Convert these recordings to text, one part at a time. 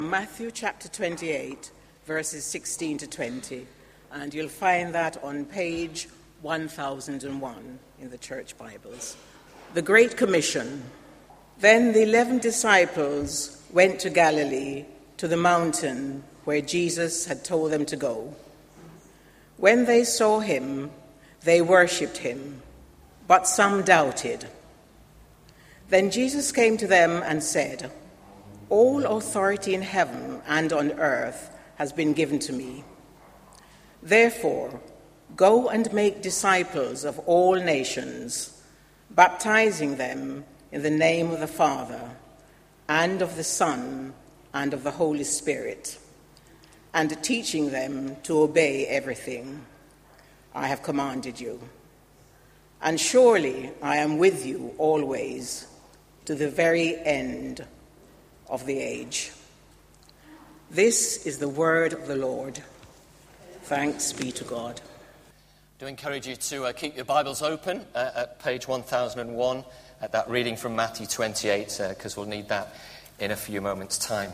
Matthew chapter 28, verses 16 to 20, and you'll find that on page 1001 in the church Bibles. The Great Commission. Then the 11 disciples went to Galilee, to the mountain where Jesus had told them to go. When they saw him, they worshipped him, but some doubted. Then Jesus came to them and said, "All authority in heaven and on earth has been given to me. Therefore, go and make disciples of all nations, baptizing them in the name of the Father, and of the Son, and of the Holy Spirit, and teaching them to obey everything I have commanded you. And surely I am with you always, to the very end of the age." This is the word of the Lord. Thanks be to God. I do encourage you to keep your Bibles open at page 1001 at that reading from Matthew 28, because we'll need that in a few moments' time.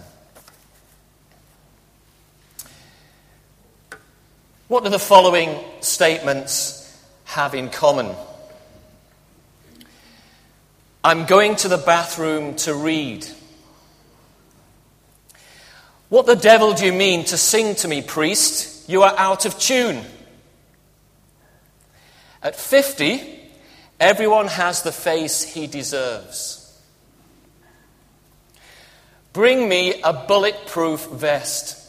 What do the following statements have in common? I'm going to the bathroom to read. What the devil do you mean to sing to me, priest? You are out of tune. At 50, everyone has the face he deserves. Bring me a bulletproof vest.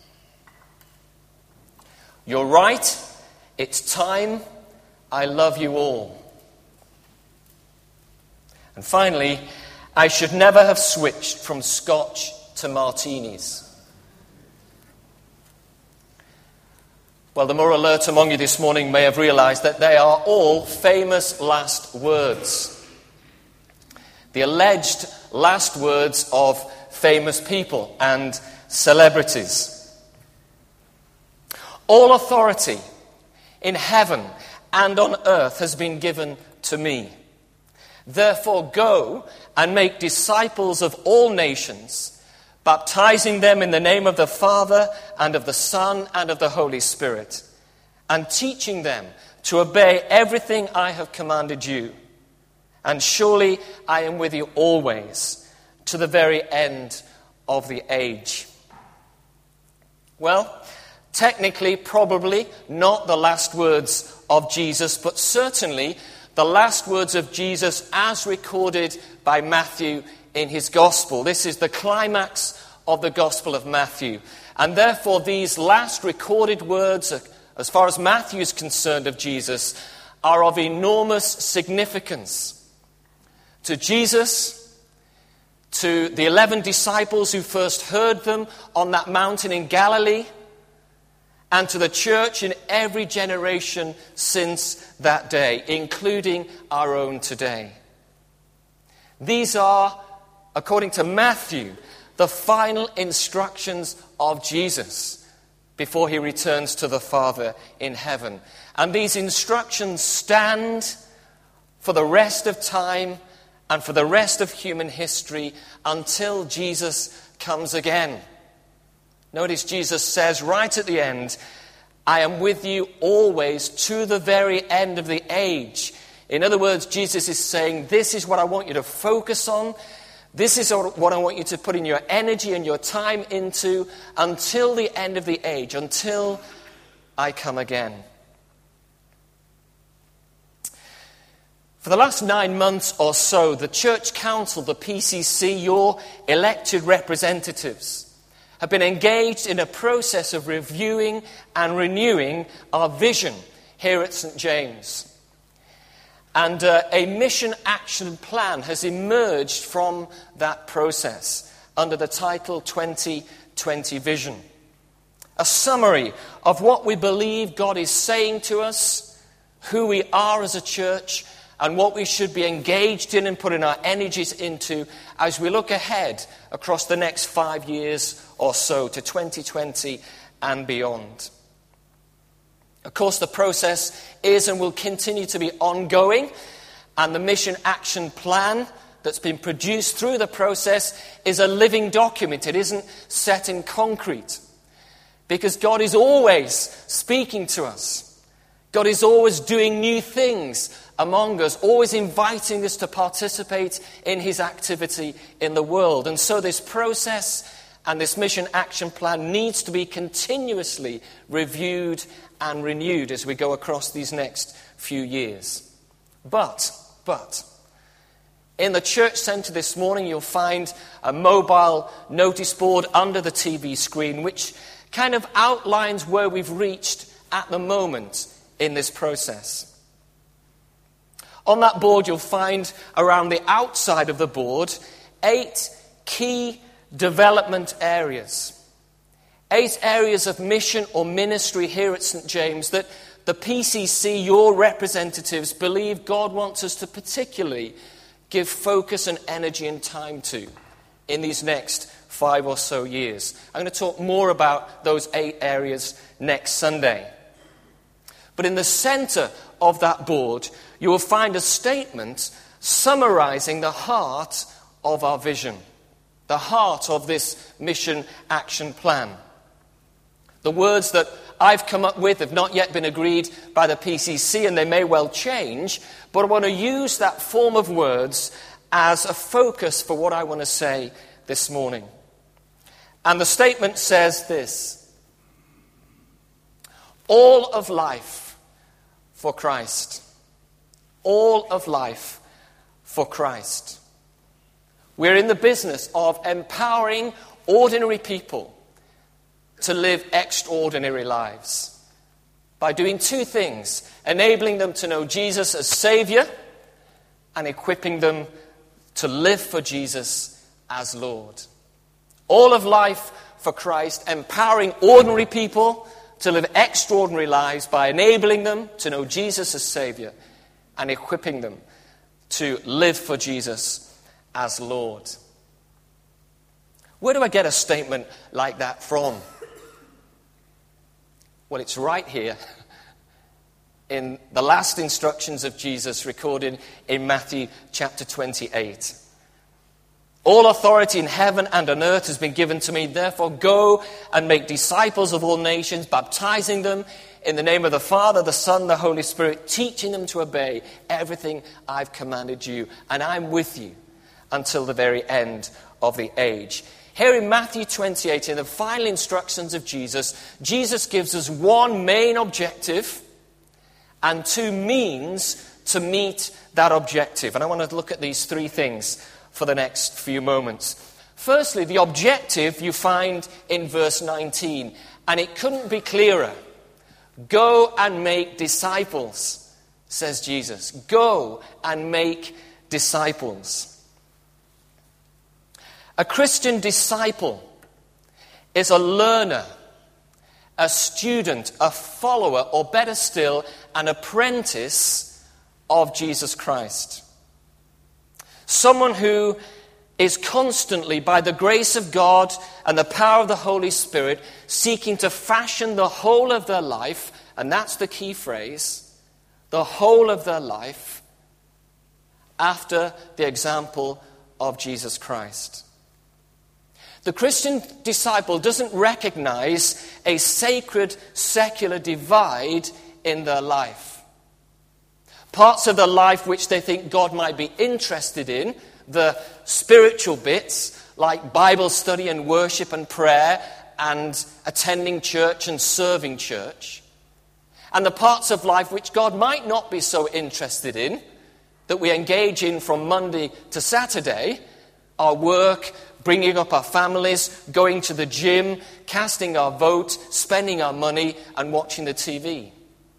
You're right, it's time, I love you all. And finally, I should never have switched from scotch to martinis. Well, the more alert among you this morning may have realized that they are all famous last words. The alleged last words of famous people and celebrities. All authority in heaven and on earth has been given to me. Therefore go and make disciples of all nations, baptizing them in the name of the Father and of the Son and of the Holy Spirit, and teaching them to obey everything I have commanded you. And surely I am with you always, to the very end of the age. Well, technically, probably not the last words of Jesus, but certainly the last words of Jesus as recorded by Matthew in his gospel. This is the climax of the Gospel of Matthew. And therefore, these last recorded words, as far as Matthew is concerned of Jesus, are of enormous significance. To Jesus, to the 11 disciples who first heard them on that mountain in Galilee, and to the church in every generation since that day, including our own today. These are, according to Matthew, the final instructions of Jesus before he returns to the Father in heaven. And these instructions stand for the rest of time and for the rest of human history until Jesus comes again. Notice Jesus says right at the end, I am with you always to the very end of the age. In other words, Jesus is saying, this is what I want you to focus on. This is what I want you to put in your energy and your time into until the end of the age, until I come again. For the last 9 months or so, the Church Council, the PCC, your elected representatives, have been engaged in a process of reviewing and renewing our vision here at St. James. And a mission action plan has emerged from that process under the title 2020 Vision. A summary of what we believe God is saying to us, who we are as a church, and what we should be engaged in and putting our energies into as we look ahead across the next 5 years or so to 2020 and beyond. Of course, the process is and will continue to be ongoing, and the mission action plan that's been produced through the process is a living document. It isn't set in concrete. Because God is always speaking to us. God is always doing new things among us, always inviting us to participate in his activity in the world. And so this process and this mission action plan needs to be continuously reviewed and renewed as we go across these next few years. But, in the church centre this morning, you'll find a mobile notice board under the TV screen, which kind of outlines where we've reached at the moment in this process. On that board, you'll find around the outside of the board 8 key development areas. 8 areas of mission or ministry here at St. James that the PCC, your representatives, believe God wants us to particularly give focus and energy and time to in these next 5 or so years. I'm going to talk more about those 8 areas next Sunday. But in the centre of that board, you will find a statement summarising the heart of our vision, the heart of this mission action plan. The words that I've come up with have not yet been agreed by the PCC, and they may well change, but I want to use that form of words as a focus for what I want to say this morning. And the statement says this: all of life for Christ. All of life for Christ. We're in the business of empowering ordinary people to live extraordinary lives by doing 2 things: enabling them to know Jesus as Saviour and equipping them to live for Jesus as Lord. All of life for Christ, empowering ordinary people to live extraordinary lives by enabling them to know Jesus as Saviour and equipping them to live for Jesus as Lord. Where do I get a statement like that from? Well, it's right here in the last instructions of Jesus recorded in Matthew chapter 28. All authority in heaven and on earth has been given to me. Therefore, go and make disciples of all nations, baptizing them in the name of the Father, the Son, the Holy Spirit, teaching them to obey everything I've commanded you. And I'm with you until the very end of the age. Here in Matthew 28, in the final instructions of Jesus, Jesus gives us 1 main objective and 2 means to meet that objective. And I want to look at these 3 things for the next few moments. Firstly, the objective you find in verse 19, and it couldn't be clearer. Go and make disciples, says Jesus. Go and make disciples. A Christian disciple is a learner, a student, a follower, or better still, an apprentice of Jesus Christ. Someone who is constantly, by the grace of God and the power of the Holy Spirit, seeking to fashion the whole of their life, and that's the key phrase, the whole of their life, after the example of Jesus Christ. The Christian disciple doesn't recognize a sacred secular divide in their life. Parts of their life which they think God might be interested in, the spiritual bits like Bible study and worship and prayer and attending church and serving church. And the parts of life which God might not be so interested in, that we engage in from Monday to Saturday, our work, bringing up our families, going to the gym, casting our vote, spending our money, and watching the TV.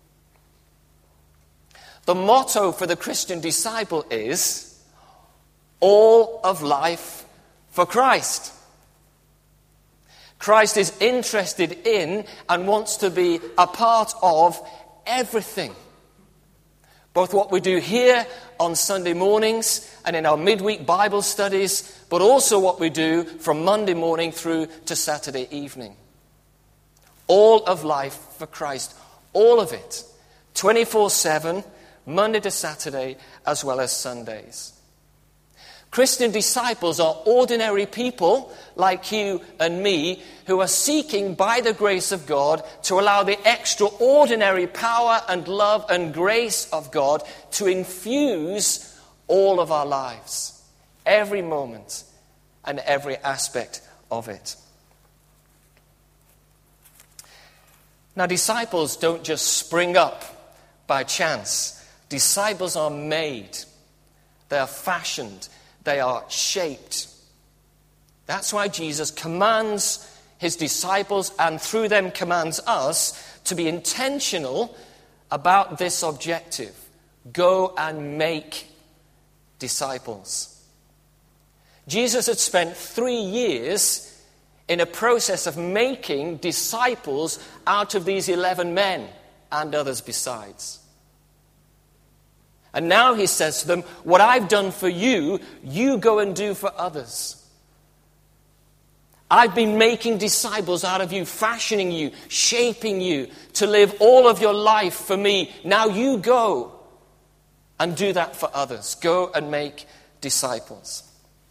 The motto for the Christian disciple is, all of life for Christ. Christ is interested in and wants to be a part of everything. Both what we do here on Sunday mornings and in our midweek Bible studies, but also what we do from Monday morning through to Saturday evening. All of life for Christ. All of it. 24/7, Monday to Saturday, as well as Sundays. Christian disciples are ordinary people like you and me who are seeking by the grace of God to allow the extraordinary power and love and grace of God to infuse all of our lives, every moment and every aspect of it. Now, disciples don't just spring up by chance. Disciples are made. They are fashioned. They are shaped. That's why Jesus commands his disciples and through them commands us to be intentional about this objective. Go and make disciples. Jesus had spent 3 years in a process of making disciples out of these 11 men and others besides. And now he says to them, what I've done for you, you go and do for others. I've been making disciples out of you, fashioning you, shaping you to live all of your life for me. Now you go and do that for others. Go and make disciples.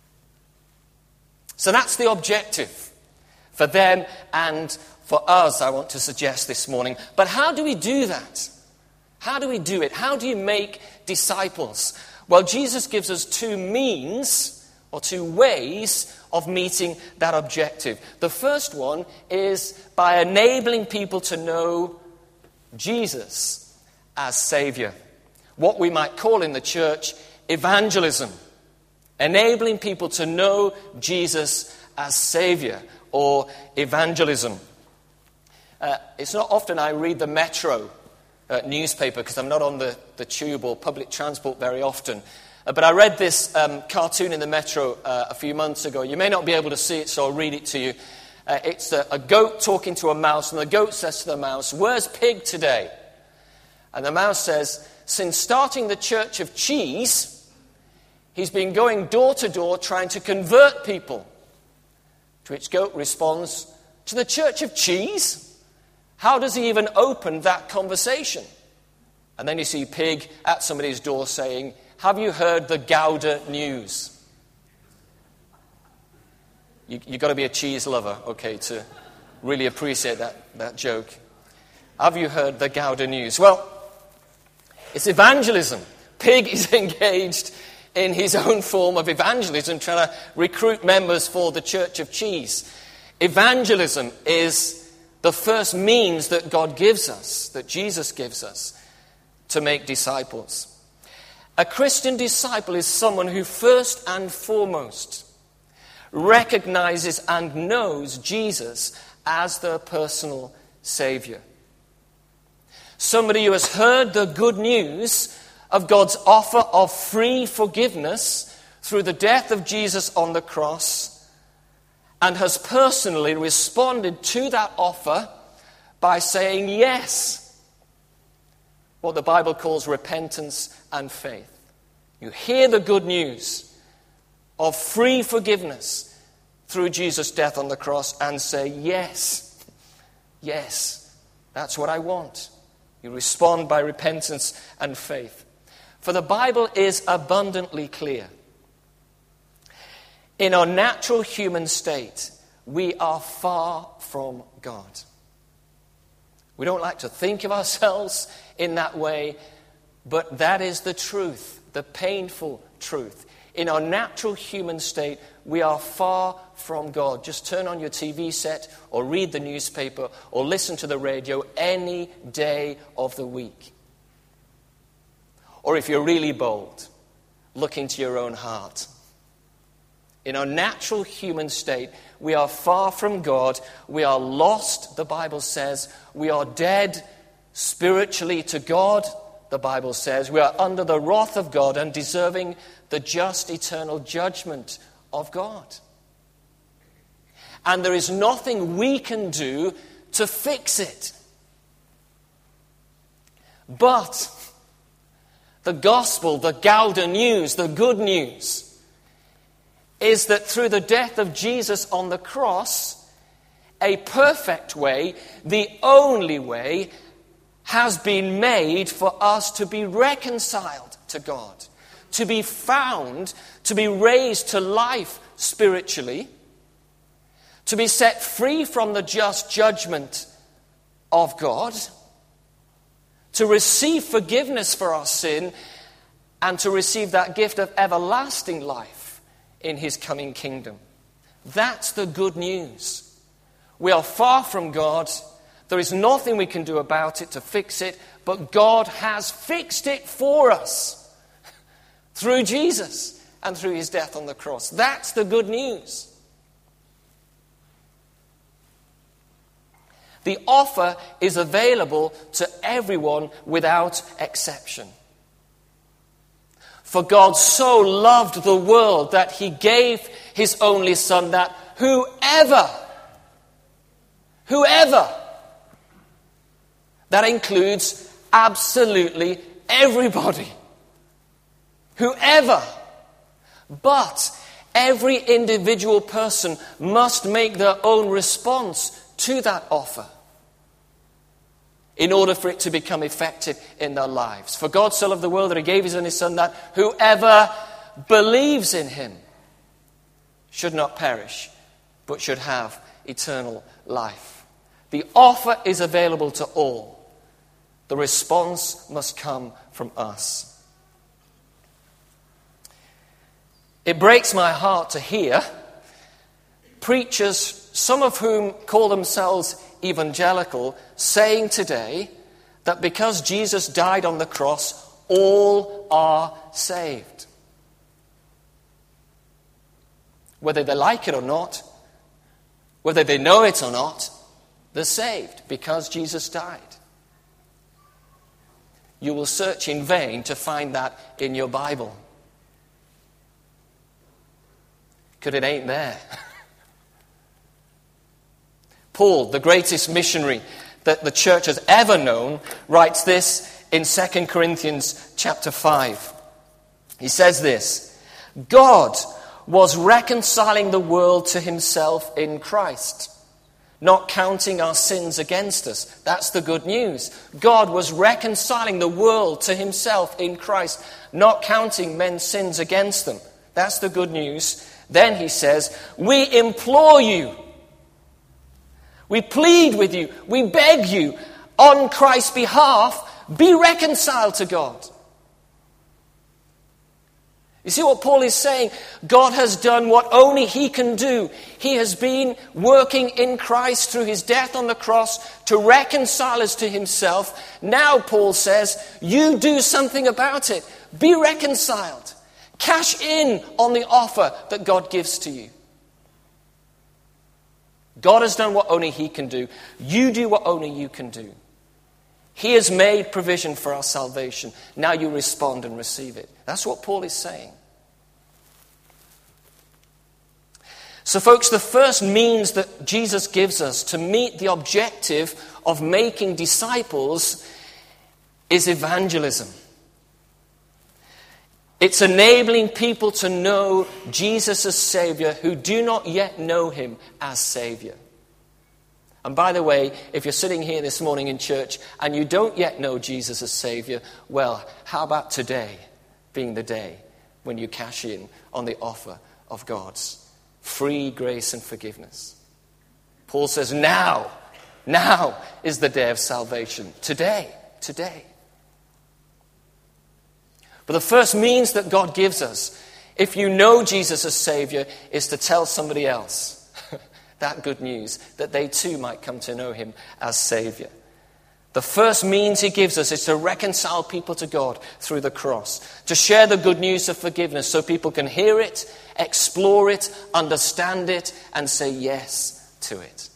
So that's the objective for them and for us, I want to suggest this morning. But how do we do that? How do we do it? How do you make disciples? Well, Jesus gives us 2 means or 2 ways of meeting that objective. The first one is by enabling people to know Jesus as Savior. What we might call in the church evangelism. Enabling people to know Jesus as Savior, or evangelism. It's not often I read the Metro newspaper because I'm not on the tube or public transport very often. But I read this cartoon in the Metro a few months ago. You may not be able to see it, so I'll read it to you. It's a goat talking to a mouse, and the goat says to the mouse, "Where's Pig today?" And the mouse says, "Since starting the Church of Cheese, he's been going door to door trying to convert people." To which goat responds, "To the Church of Cheese? How does he even open that conversation?" And then you see Pig at somebody's door saying, "Have you heard the Gouda news?" You've got to be a cheese lover, okay, to really appreciate that joke. Have you heard the Gouda news? Well, it's evangelism. Pig is engaged in his own form of evangelism, trying to recruit members for the Church of Cheese. Evangelism is the first means that God gives us, that Jesus gives us, to make disciples. A Christian disciple is someone who first and foremost recognizes and knows Jesus as their personal Savior. Somebody who has heard the good news of God's offer of free forgiveness through the death of Jesus on the cross and has personally responded to that offer by saying yes. What the Bible calls repentance and faith. You hear the good news of free forgiveness through Jesus' death on the cross and say, yes, that's what I want. You respond by repentance and faith. For the Bible is abundantly clear. In our natural human state, we are far from God. We don't like to think of ourselves in that way, but that is the truth, the painful truth. In our natural human state, we are far from God. Just turn on your TV set or read the newspaper or listen to the radio any day of the week. Or if you're really bold, look into your own heart. In our natural human state, we are far from God. We are lost, the Bible says. We are dead spiritually to God, the Bible says. We are under the wrath of God and deserving the just eternal judgment of God. And there is nothing we can do to fix it. But the gospel, the Gouda news, the good news, is that through the death of Jesus on the cross, a perfect way, the only way, has been made for us to be reconciled to God, to be found, to be raised to life spiritually, to be set free from the just judgment of God, to receive forgiveness for our sin, and to receive that gift of everlasting life in his coming kingdom. That's the good news. We are far from God. There is nothing we can do about it to fix it, but God has fixed it for us through Jesus and through his death on the cross. That's the good news. The offer is available to everyone without exception. For God so loved the world that he gave his only Son, that whoever, that includes absolutely everybody. Whoever. But every individual person must make their own response to that offer in order for it to become effective in their lives. For God so loved the world that he gave his only Son, that whoever believes in him should not perish, but should have eternal life. The offer is available to all. The response must come from us. It breaks my heart to hear preachers, some of whom call themselves evangelical, saying today that because Jesus died on the cross, all are saved. Whether they like it or not, whether they know it or not, they're saved because Jesus died. You will search in vain to find that in your Bible. Because it ain't there. Paul, the greatest missionary that the church has ever known, writes this in 2 Corinthians chapter 5. He says this: God was reconciling the world to himself in Christ, not counting our sins against us. That's the good news. God was reconciling the world to himself in Christ, not counting men's sins against them. That's the good news. Then he says, we implore you, we plead with you, we beg you, on Christ's behalf, be reconciled to God. You see what Paul is saying? God has done what only he can do. He has been working in Christ through his death on the cross to reconcile us to himself. Now, Paul says, you do something about it. Be reconciled. Cash in on the offer that God gives to you. God has done what only he can do. You do what only you can do. He has made provision for our salvation. Now you respond and receive it. That's what Paul is saying. So folks, the first means that Jesus gives us to meet the objective of making disciples is evangelism. It's enabling people to know Jesus as Savior who do not yet know him as Savior. And by the way, if you're sitting here this morning in church and you don't yet know Jesus as Savior, well, how about today being the day when you cash in on the offer of God's free grace and forgiveness? Paul says, now is the day of salvation. Today. But the first means that God gives us, if you know Jesus as Savior, is to tell somebody else that good news, that they too might come to know him as Savior. The first means he gives us is to reconcile people to God through the cross, to share the good news of forgiveness so people can hear it, explore it, understand it, and say yes to it.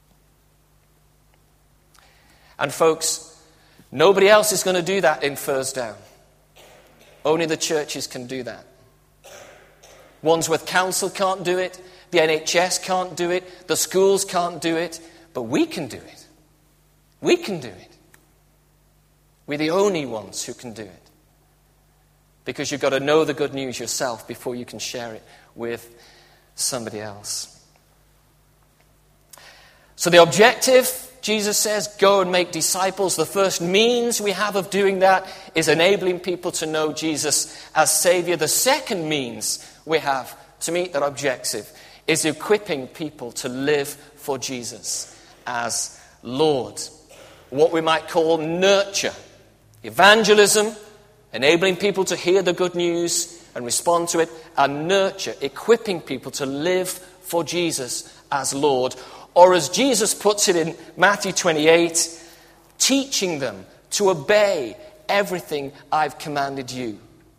And folks, nobody else is going to do that in Fursdown. Only the churches can do that. Wandsworth Council can't do it. The NHS can't do it. The schools can't do it. But we can do it. We can do it. We're the only ones who can do it. Because you've got to know the good news yourself before you can share it with somebody else. So the objective Jesus says, go and make disciples. The first means we have of doing that is enabling people to know Jesus as Savior. The second means we have to meet that objective is equipping people to live for Jesus as Lord. What we might call nurture. Evangelism, enabling people to hear the good news and respond to it, and nurture, equipping people to live for Jesus as Lord. Or as Jesus puts it in Matthew 28, teaching them to obey everything I've commanded you.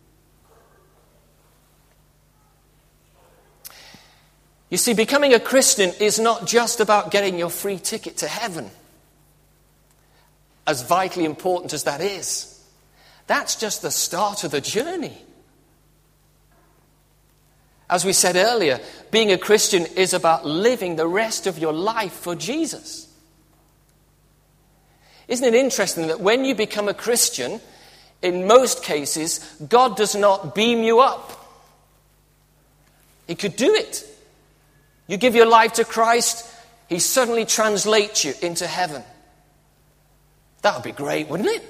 You see, becoming a Christian is not just about getting your free ticket to heaven, as vitally important as that is. That's just the start of the journey. As we said earlier, being a Christian is about living the rest of your life for Jesus. Isn't it interesting that when you become a Christian, in most cases, God does not beam you up. He could do it. You give your life to Christ, He suddenly translates you into heaven. That would be great, wouldn't it?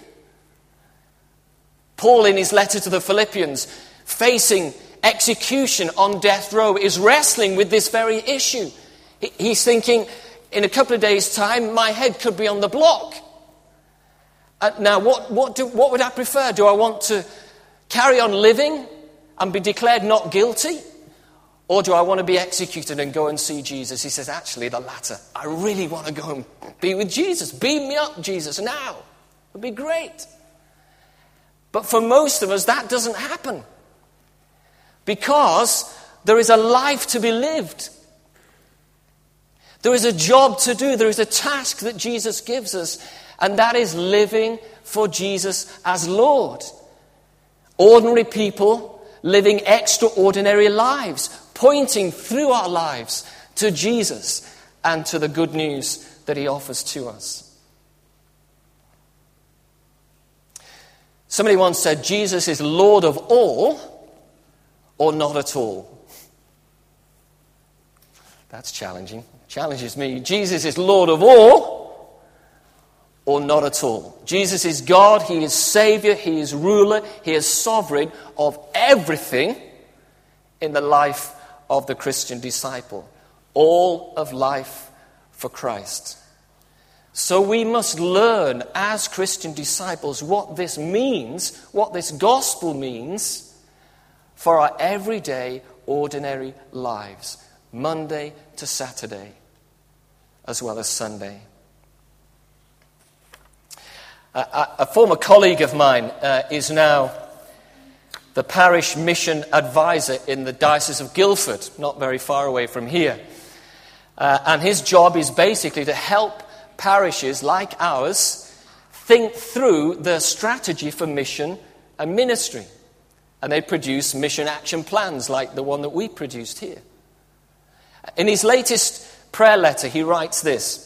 Paul, in his letter to the Philippians, facing execution on death row, is wrestling with this very issue. He's thinking, in a couple of days' time, my head could be on the block. Now, what would I prefer? Do I want to carry on living and be declared not guilty? Or do I want to be executed and go and see Jesus? He says, actually, the latter. I really want to go and be with Jesus. Beam me up, Jesus, now. It would be great. But for most of us, that doesn't happen. Because there is a life to be lived. There is a job to do. There is a task that Jesus gives us. And that is living for Jesus as Lord. Ordinary people living extraordinary lives, pointing through our lives to Jesus and to the good news that He offers to us. Somebody once said, Jesus is Lord of all or not at all. That's challenging. Challenges me. Jesus is Lord of all or not at all. Jesus is God. He is Savior. He is ruler. He is sovereign of everything in the life of the Christian disciple. All of life for Christ. So we must learn as Christian disciples what this means, what this gospel means for our everyday, ordinary lives, Monday to Saturday, as well as Sunday. A former colleague of mine is now the parish mission advisor in the Diocese of Guildford, not very far away from here. And his job is basically to help parishes like ours think through the strategy for mission and ministry. And they produce mission action plans like the one that we produced here. In his latest prayer letter, he writes this: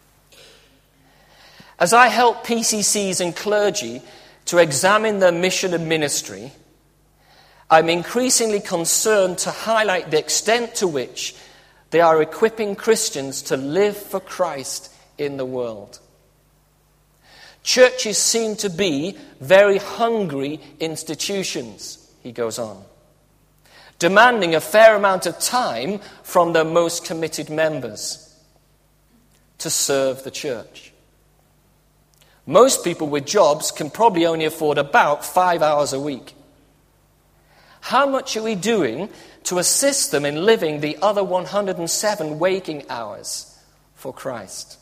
as I help PCCs and clergy to examine their mission and ministry, I'm increasingly concerned to highlight the extent to which they are equipping Christians to live for Christ in the world. Churches seem to be very hungry institutions, he goes on, demanding a fair amount of time from their most committed members to serve the church. Most people with jobs can probably only afford about 5 hours a week. How much are we doing to assist them in living the other 107 waking hours for Christ?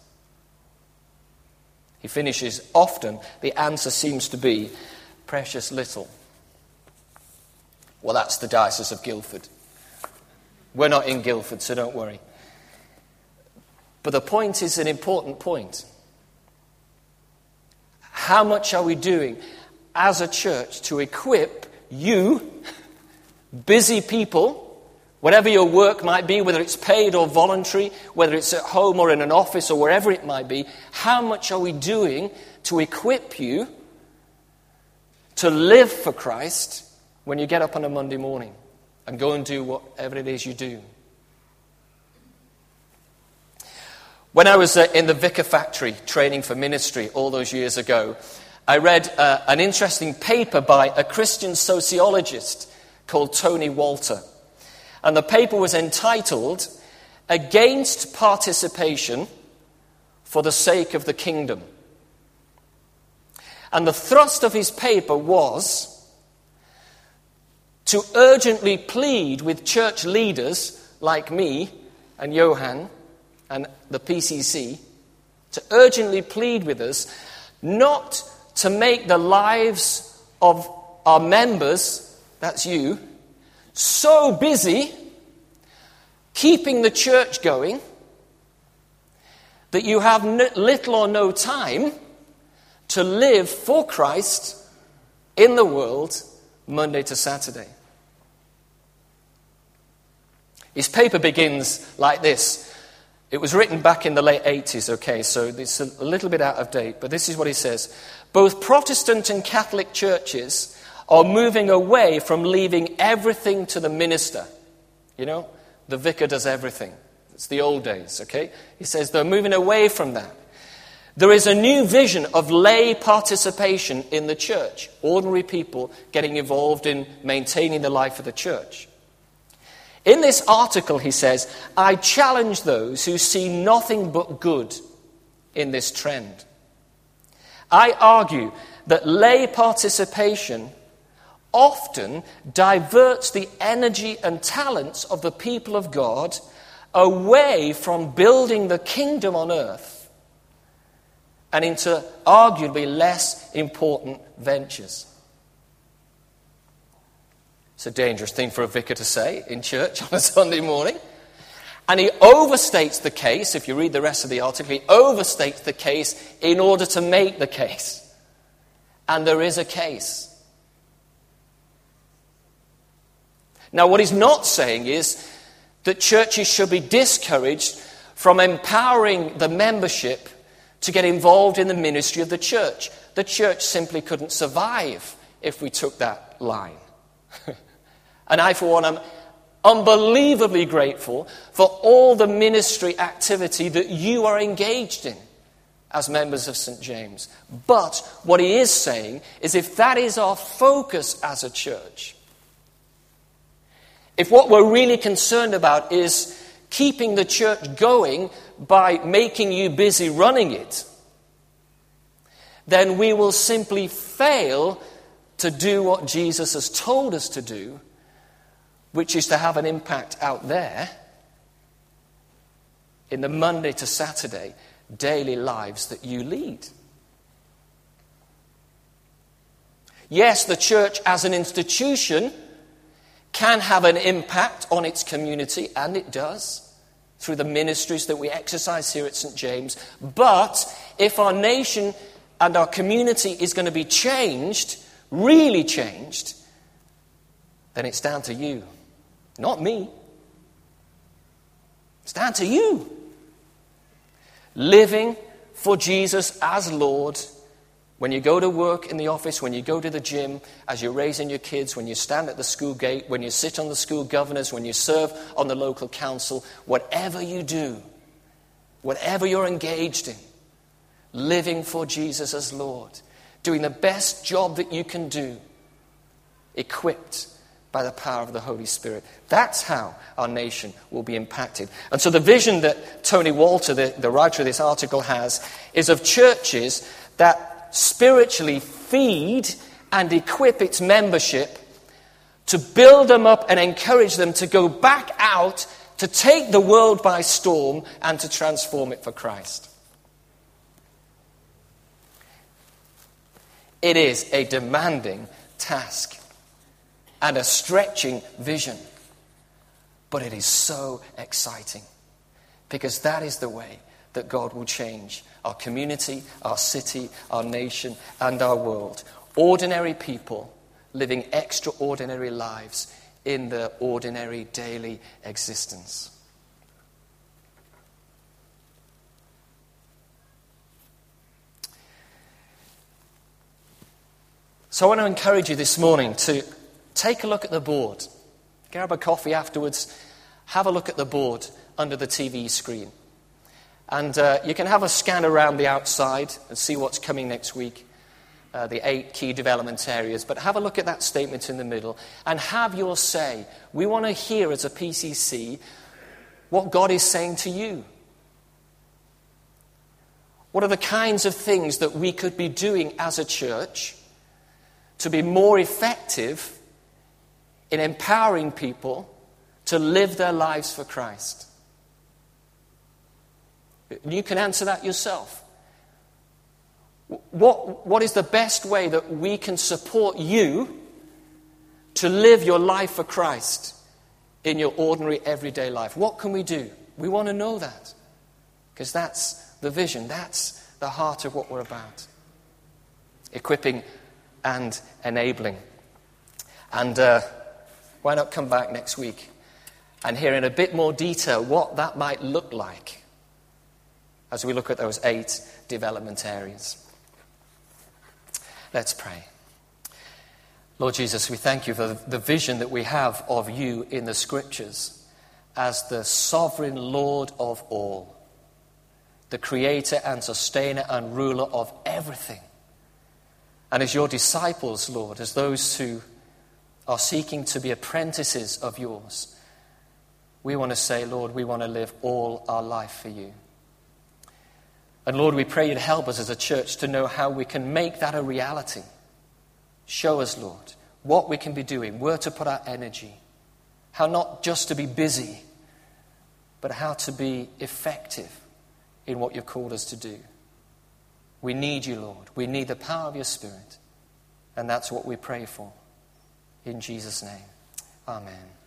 He finishes, often the answer seems to be precious little. Well, that's the Diocese of Guildford. We're not in Guildford, so don't worry. But the point is an important point. How much are we doing as a church to equip you, busy people, whatever your work might be, whether it's paid or voluntary, whether it's at home or in an office or wherever it might be, how much are we doing to equip you to live for Christ when you get up on a Monday morning and go and do whatever it is you do? When I was in the Vicar Factory training for ministry all those years ago, I read an interesting paper by a Christian sociologist called Tony Walter. And the paper was entitled, "Against Participation for the Sake of the Kingdom." And the thrust of his paper was to urgently plead with church leaders like me and Johan and the PCC, to urgently plead with us not to make the lives of our members, that's you, so busy keeping the church going that you have little or no time to live for Christ in the world Monday to Saturday. His paper begins like this. It was written back in the late 80s, okay, so it's a little bit out of date, but this is what he says. Both Protestant and Catholic churches are moving away from leaving everything to the minister. You know, the vicar does everything. It's the old days, okay? He says they're moving away from that. There is a new vision of lay participation in the church, ordinary people getting involved in maintaining the life of the church. In this article, he says, I challenge those who see nothing but good in this trend. I argue that lay participation often diverts the energy and talents of the people of God away from building the kingdom on earth and into arguably less important ventures. It's a dangerous thing for a vicar to say in church on a Sunday morning. And he overstates the case, if you read the rest of the article, he overstates the case in order to make the case. And there is a case. Now, what he's not saying is that churches should be discouraged from empowering the membership to get involved in the ministry of the church. The church simply couldn't survive if we took that line. And I, for one, am unbelievably grateful for all the ministry activity that you are engaged in as members of St. James. But what he is saying is if that is our focus as a church, if what we're really concerned about is keeping the church going by making you busy running it, then we will simply fail to do what Jesus has told us to do, which is to have an impact out there in the Monday to Saturday daily lives that you lead. Yes, the church as an institution can have an impact on its community, and it does, through the ministries that we exercise here at St. James. But if our nation and our community is going to be changed, really changed, then it's down to you. Not me. It's down to you. Living for Jesus as Lord when you go to work in the office, when you go to the gym, as you're raising your kids, when you stand at the school gate, when you sit on the school governors, when you serve on the local council, whatever you do, whatever you're engaged in, living for Jesus as Lord, doing the best job that you can do, equipped by the power of the Holy Spirit. That's how our nation will be impacted. And so the vision that Tony Walter, the writer of this article, has is of churches that spiritually feed and equip its membership to build them up and encourage them to go back out to take the world by storm and to transform it for Christ. It is a demanding task and a stretching vision. But it is so exciting because that is the way that God will change our community, our city, our nation, and our world. Ordinary people living extraordinary lives in their ordinary daily existence. So I want to encourage you this morning to take a look at the board. Grab a coffee afterwards. Have a look at the board under the TV screen. And you can have a scan around the outside and see what's coming next week, the 8 key development areas. But have a look at that statement in the middle and have your say. We want to hear as a PCC what God is saying to you. What are the kinds of things that we could be doing as a church to be more effective in empowering people to live their lives for Christ? You can answer that yourself. What is the best way that we can support you to live your life for Christ in your ordinary, everyday life? What can we do? We want to know that, because that's the vision. That's the heart of what we're about. Equipping and enabling. And why not come back next week and hear in a bit more detail what that might look like as we look at those 8 development areas. Let's pray. Lord Jesus, we thank you for the vision that we have of you in the Scriptures as the sovereign Lord of all, the creator and sustainer and ruler of everything. And as your disciples, Lord, as those who are seeking to be apprentices of yours, we want to say, Lord, we want to live all our life for you. And Lord, we pray you'd help us as a church to know how we can make that a reality. Show us, Lord, what we can be doing, where to put our energy, how not just to be busy, but how to be effective in what you've called us to do. We need you, Lord. We need the power of your Spirit. And that's what we pray for. In Jesus' name, amen.